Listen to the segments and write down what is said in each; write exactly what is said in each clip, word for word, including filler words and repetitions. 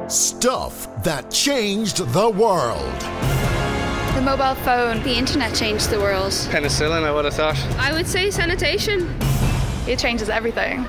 Stuff that changed the world. The mobile phone, the internet changed the world. Penicillin, I would have thought. I would say sanitation. It changes everything.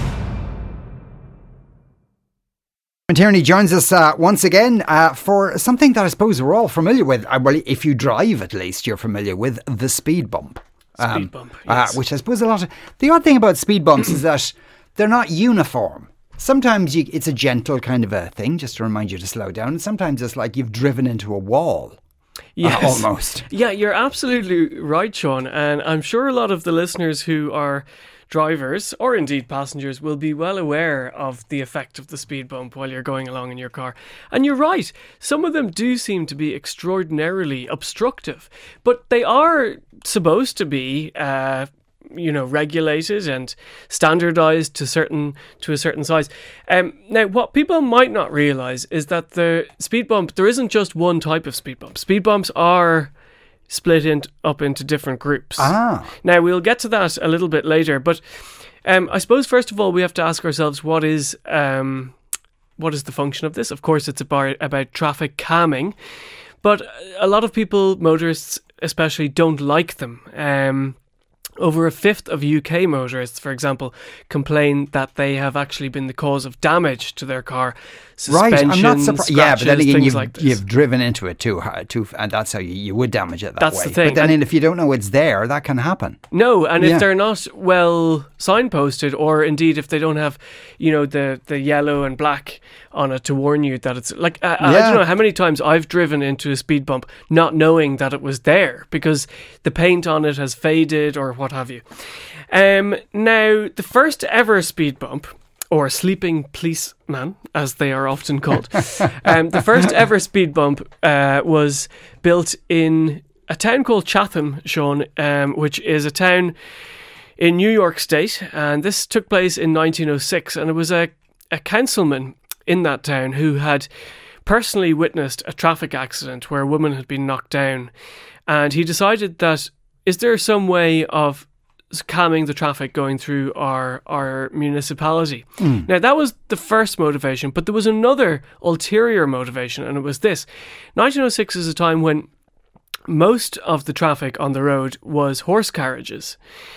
Tierney joins us uh, once again uh, for something that I suppose we're all familiar with. Uh, well, if you drive, at least you're familiar with the speed bump. Um, speed bump, yes. uh, which I suppose a lot of the odd thing about speed bumps is that they're not uniform. Sometimes you, it's a gentle kind of a thing, just to remind you to slow down. And sometimes it's like you've driven into a wall. Yes. Uh, almost. Yeah, you're absolutely right, Sean. And I'm sure a lot of the listeners who are drivers or indeed passengers will be well aware of the effect of the speed bump while you're going along in your car. And you're right, some of them do seem to be extraordinarily obstructive, but they are supposed to be uh, you know, regulated and standardized to certain to a certain size. Um, now, what people might not realize is that the speed bump, there isn't just one type of speed bump. Speed bumps are split in, up into different groups. Ah. Now, we'll get to that a little bit later, but um, I suppose, first of all, we have to ask ourselves, what is um, what is the function of this? Of course, it's about, about traffic calming, but a lot of people, motorists especially, don't like them. Um, over a fifth of U K motorists, for example, complain that they have actually been the cause of damage to their car. Right, I'm not surprised. Yeah, but then again, you've, like you've driven into it too, too, and that's how you, you would damage it that that's way. The thing. But then and if you don't know it's there, that can happen. No, and yeah. if they're not well signposted, or indeed if they don't have, you know, the, the yellow and black on it to warn you that it's like, I, yeah. I don't know how many times I've driven into a speed bump not knowing that it was there because the paint on it has faded or what have you. Um, now, the first ever speed bump, or sleeping policeman, as they are often called, um, the first ever speed bump uh, was built in a town called Chatham, Sean, um, which is a town in New York State, and this took place in nineteen oh six, and it was a, a councilman in that town who had personally witnessed a traffic accident where a woman had been knocked down, and he decided that, is there some way of calming the traffic going through our our municipality? Mm. Now, that was the first motivation, but there was another ulterior motivation, and it was this. nineteen oh six is a time when most of the traffic on the road was horse carriages,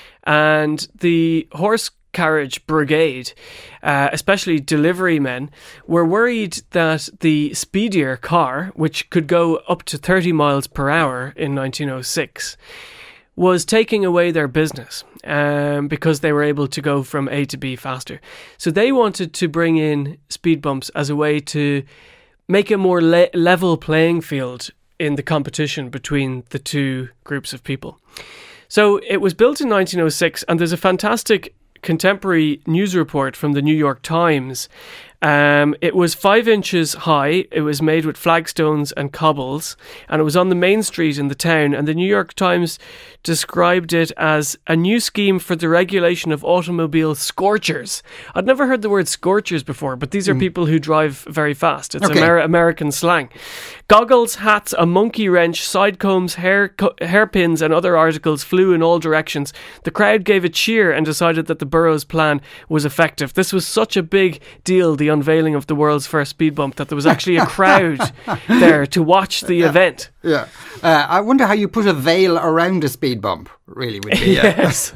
and the horse carriage brigade, uh, especially delivery men, were worried that the speedier car, which could go up to thirty miles per hour in nineteen oh six, was taking away their business um, because they were able to go from A to B faster. So they wanted to bring in speed bumps as a way to make a more le- level playing field in the competition between the two groups of people. So it was built in nineteen oh six, and there's a fantastic contemporary news report from the New York Times. Um, it was five inches high. It was made with flagstones and cobbles, and it was on the main street in the town. And the New York Times described it as a new scheme for the regulation of automobile scorchers. I'd never heard the word scorchers before, but these are mm. people who drive very fast. It's okay. Amer- American slang. Goggles, hats, a monkey wrench, side combs, hair co- hairpins, and other articles flew in all directions. The crowd gave a cheer and decided that the borough's plan was effective. This was such a big deal, the unveiling of the world's first speed bump, that there was actually a crowd there to watch the yeah. event. Yeah, uh, I wonder how you put a veil around a speed bump. Really, would be. Yes.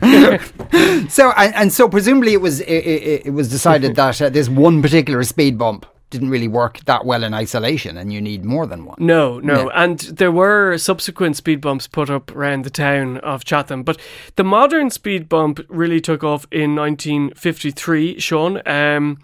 so and, and so presumably it was it, it, it was decided that uh, this one particular speed bump didn't really work that well in isolation, and you need more than one. No, no. Yeah. And there were subsequent speed bumps put up around the town of Chatham. But the modern speed bump really took off in nineteen fifty-three, Sean. Um,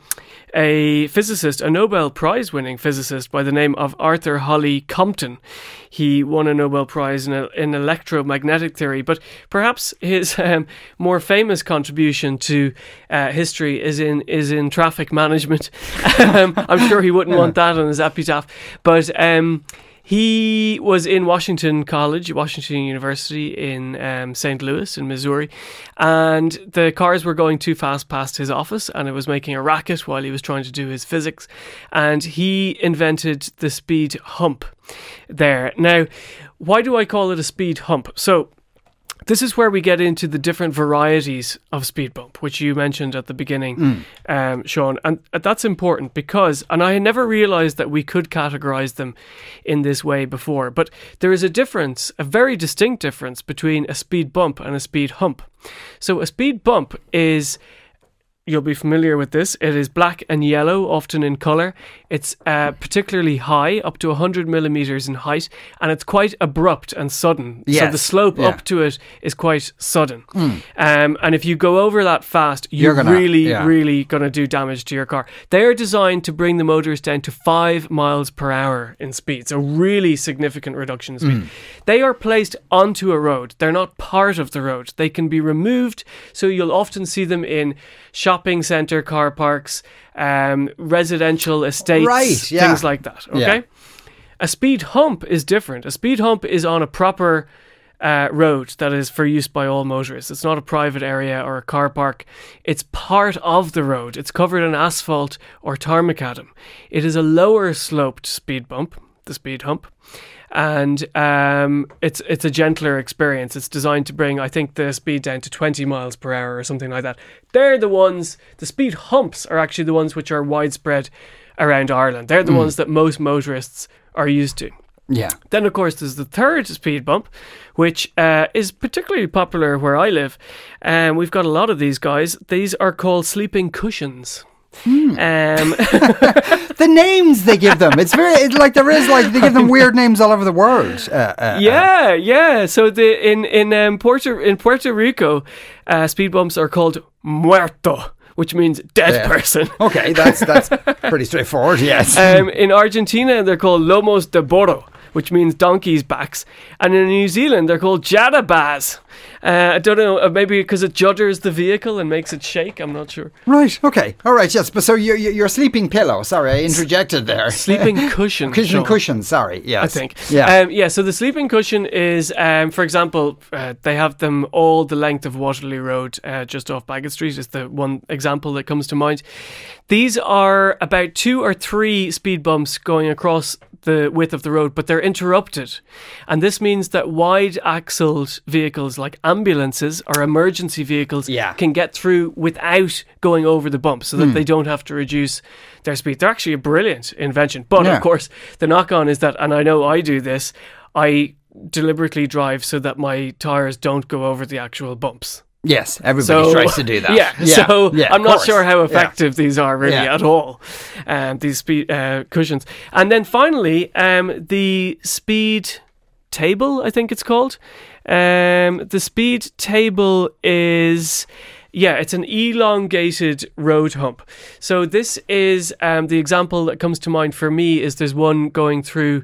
a physicist, a Nobel Prize winning physicist by the name of Arthur Holly Compton. He won a Nobel Prize in, a, in electromagnetic theory, but perhaps his um, more famous contribution to uh, history is in is in traffic management. um, I'm sure he wouldn't want that on his epitaph, but um, he was in Washington College, Washington University in um, Saint Louis in Missouri, and the cars were going too fast past his office, and it was making a racket while he was trying to do his physics, and he invented the speed hump there. Now, why do I call it a speed hump? So This is where we get into the different varieties of speed bump, which you mentioned at the beginning, mm. um, Sean. And that's important because, and I had never realised that we could categorise them in this way before, but there is a difference, a very distinct difference between a speed bump and a speed hump. So a speed bump is... You'll be familiar with this. It is black and yellow, often in colour. It's uh, particularly high, up to one hundred millimetres in height, and it's quite abrupt and sudden. Yes. So the slope yeah. up to it is quite sudden. Mm. Um, and if you go over that fast, you're, you're gonna, really, yeah. really going to do damage to your car. They are designed to bring the motors down to five miles per hour in speed. So really significant reduction in speed. Mm. They are placed onto a road. They're not part of the road. They can be removed, so you'll often see them in shopping centre car parks, um, residential estates, right, yeah. things like that. Okay, yeah. A speed hump is different. A speed hump is on a proper uh, road that is for use by all motorists. It's not a private area or a car park. It's part of the road. It's covered in asphalt or tarmac macadam. It is a lower sloped speed bump, the speed hump. And um, it's it's a gentler experience. It's designed to bring, I think, the speed down to twenty miles per hour or something like that. They're the ones, the speed humps are actually the ones which are widespread around Ireland. They're the mm. ones that most motorists are used to. Yeah. Then, of course, there's the third speed bump, which uh, is particularly popular where I live. And um, we've got a lot of these guys. These are called sleeping cushions. Hmm. Um, the names they give them, it's very it's like there is like they give them weird names all over the world. Uh, uh, yeah, yeah. So the in in um, Puerto in Puerto Rico, uh, speed bumps are called muerto, which means dead yeah. person. Okay, that's that's pretty straightforward. Yes. Um, in Argentina, they're called lomos de burro, which means donkeys' backs, and in New Zealand, they're called jadabas. Uh, I don't know, maybe because it judders the vehicle and makes it shake. I'm not sure. Right. Okay. All right. Yes. But so your your sleeping pillow. Sorry, I interjected there. Sleeping cushion. Cushion cushion. Sorry. Yes. I think. Yeah. Um, yeah. So the sleeping cushion is, um, for example, uh, they have them all the length of Waterloo Road, uh, just off Bagot Street. Is the one example that comes to mind. These are about two or three speed bumps going across the width of the road, but they're interrupted, and this means that wide-axled vehicles like ambulances or emergency vehicles yeah. can get through without going over the bump, so that mm. they don't have to reduce their speed. They're actually a brilliant invention, but yeah. of course the knock-on is that, and I know I do this, I deliberately drive so that my tyres don't go over the actual bumps. Yes, everybody so, tries to do that. Yeah, yeah so yeah, I'm not course. sure how effective yeah. these are really yeah. at all, um, these speed uh, cushions. And then finally, um, the speed table, I think it's called. Um, the speed table is... Yeah, it's an elongated road hump. So this is um, the example that comes to mind for me is there's one going through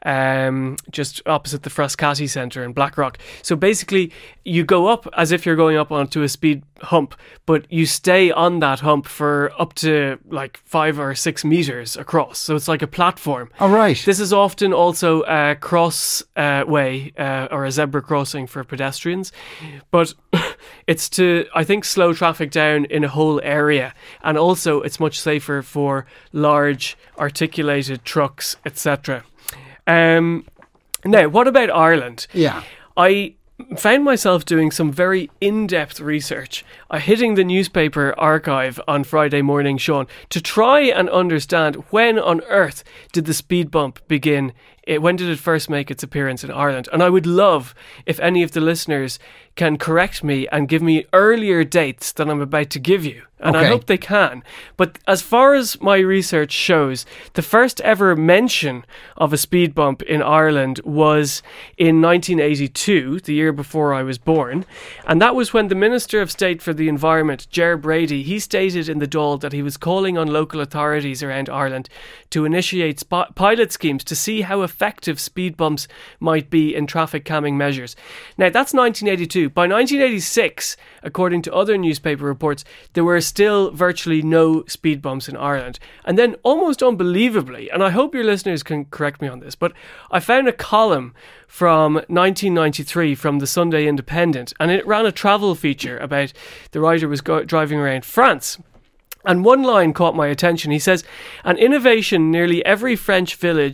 um, just opposite the Frascati Centre in Blackrock. So basically you go up as if you're going up onto a speed hump, but you stay on that hump for up to like five or six metres across. So it's like a platform. All right. This is often also a cross uh, way uh, or a zebra crossing for pedestrians. But it's to, I think, slow traffic down in a whole area, and also it's much safer for large articulated trucks, et cetera. Um, now, what about Ireland? Yeah, I found myself doing some very in-depth research, uh, hitting the newspaper archive on Friday morning, Sean, to try and understand when on earth did the speed bump begin. It, when did it first make its appearance in Ireland? And I would love if any of the listeners can correct me and give me earlier dates than I'm about to give you. And okay. I hope they can. But as far as my research shows, the first ever mention of a speed bump in Ireland was in nineteen eighty-two, the year before I was born. And that was when the Minister of State for the Environment, Ger Brady, he stated in the Dáil that he was calling on local authorities around Ireland to initiate sp- pilot schemes to see how effective speed bumps might be in traffic calming measures. Now, that's nineteen eighty-two. By nineteen eighty-six, according to other newspaper reports, there were still virtually no speed bumps in Ireland. And then, almost unbelievably, and I hope your listeners can correct me on this, but I found a column from nineteen ninety-three from the Sunday Independent, and it ran a travel feature about the writer was go- driving around France. And one line caught my attention. He says, an innovation nearly every French village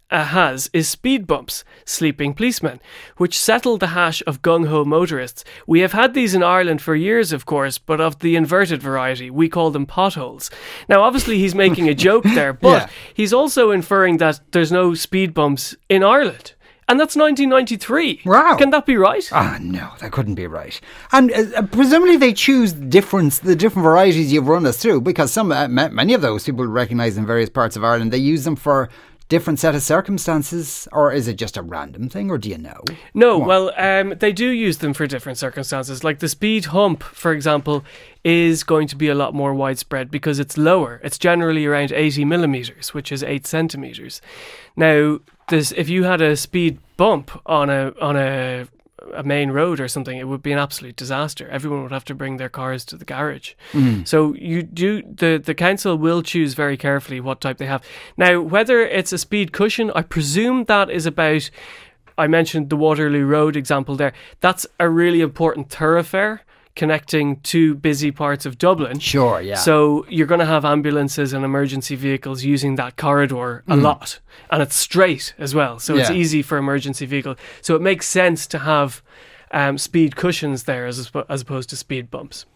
uh, has is speed bumps, sleeping policemen, which settle the hash of gung-ho motorists. We have had these in Ireland for years, of course, but of the inverted variety. We call them potholes. Now, obviously, he's making a joke there, but Yeah. he's also inferring that there's no speed bumps in Ireland. And that's nineteen ninety-three. Wow. Can that be right? Ah, no, that couldn't be right. And uh, presumably they choose different, the different varieties you've run us through, because some, uh, ma- many of those people recognise in various parts of Ireland, they use them for different set of circumstances, or is it just a random thing, or do you know? No, well, um, they do use them for different circumstances. Like the speed hump, for example, is going to be a lot more widespread because it's lower. It's generally around eighty millimetres, which is eight centimetres. Now, there's, if you had a speed bump on a on a a main road or something, it would be an absolute disaster. Everyone would have to bring their cars to the garage. Mm. So you do the the council will choose very carefully what type they have. Now, whether it's a speed cushion, I presume that is about. I mentioned the Waterloo Road example there. That's a really important thoroughfare connecting two busy parts of Dublin. Sure, yeah. So you're going to have ambulances and emergency vehicles using that corridor a mm. lot. And it's straight as well. So yeah. It's easy for emergency vehicle. So it makes sense to have um, speed cushions there as, as opposed to speed bumps.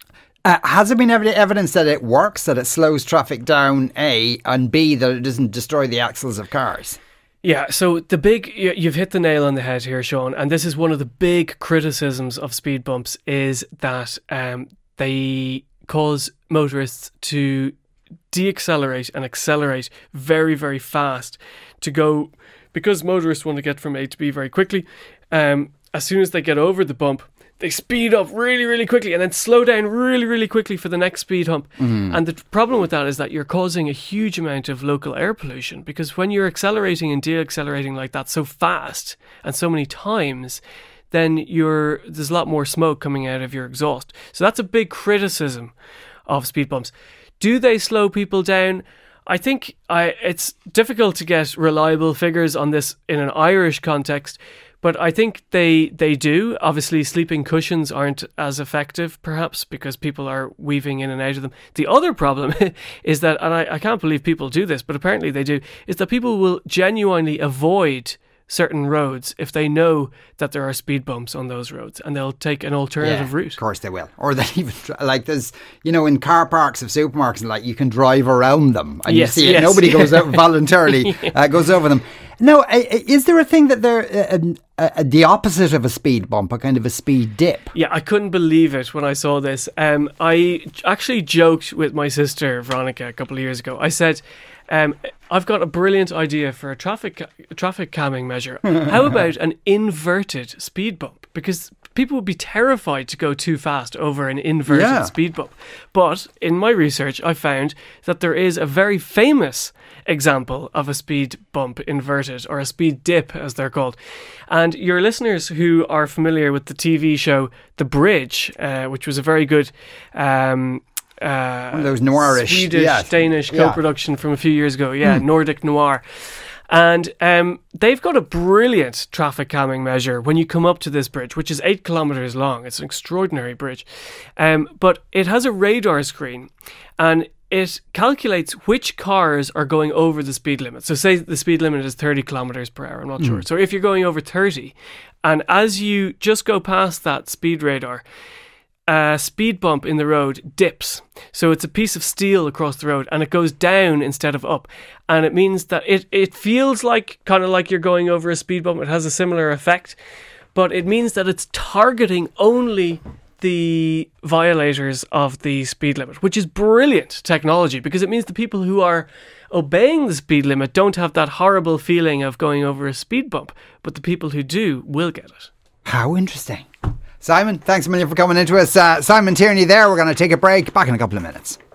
Uh, has there been ev- evidence that it works, that it slows traffic down, A, and B, that it doesn't destroy the axles of cars? Yeah, so the big, you've hit the nail on the head here, Sean, and this is one of the big criticisms of speed bumps is that um, they cause motorists to deaccelerate and accelerate very, very fast to go, because motorists want to get from A to B very quickly. Um, as soon as they get over the bump, they speed up really, really quickly and then slow down really, really quickly for the next speed hump. Mm. And the problem with that is that you're causing a huge amount of local air pollution, because when you're accelerating and deaccelerating like that so fast and so many times, then you're there's a lot more smoke coming out of your exhaust. So that's a big criticism of speed bumps. Do they slow people down? I think I, it's difficult to get reliable figures on this in an Irish context, but I think they they do. Obviously, sleeping cushions aren't as effective, perhaps, because people are weaving in and out of them. The other problem is that, and I, I can't believe people do this, but apparently they do, is that people will genuinely avoid certain roads if they know that there are speed bumps on those roads, and they'll take an alternative yeah, route. Of course they will. Or they even, like there's, you know, in car parks of supermarkets, like you can drive around them and yes, you see yes, it. Nobody yeah. goes out voluntarily, yeah. uh, goes over them. No, is there a thing that they're uh, uh, the opposite of a speed bump, a kind of a speed dip? Yeah, I couldn't believe it when I saw this. Um, I actually joked with my sister, Veronica, a couple of years ago. I said, um, I've got a brilliant idea for a traffic traffic calming measure. How about an inverted speed bump? Because people would be terrified to go too fast over an inverted yeah. speed bump. But in my research, I found that there is a very famous example of a speed bump inverted, or a speed dip as they're called. And your listeners who are familiar with the T V show The Bridge, uh, which was a very good um, uh, One of those noirish, Swedish yeah. Danish yeah. co-production from a few years ago, yeah, mm. Nordic noir. And um, they've got a brilliant traffic calming measure when you come up to this bridge, which is eight kilometres long. It's an extraordinary bridge. Um, but it has a radar screen, and it calculates which cars are going over the speed limit. So say the speed limit is thirty kilometres per hour, I'm not mm. sure. So if you're going over thirty, and as you just go past that speed radar, a speed bump in the road dips. So it's a piece of steel across the road, and it goes down instead of up. And it means that it, it feels like kind of like you're going over a speed bump. It has a similar effect, but it means that it's targeting only the violators of the speed limit, which is brilliant technology, because it means the people who are obeying the speed limit don't have that horrible feeling of going over a speed bump, but the people who do will get it. How interesting. Simon, thanks a million for coming into us. Uh, Simon Tierney there. We're going to take a break. Back in a couple of minutes.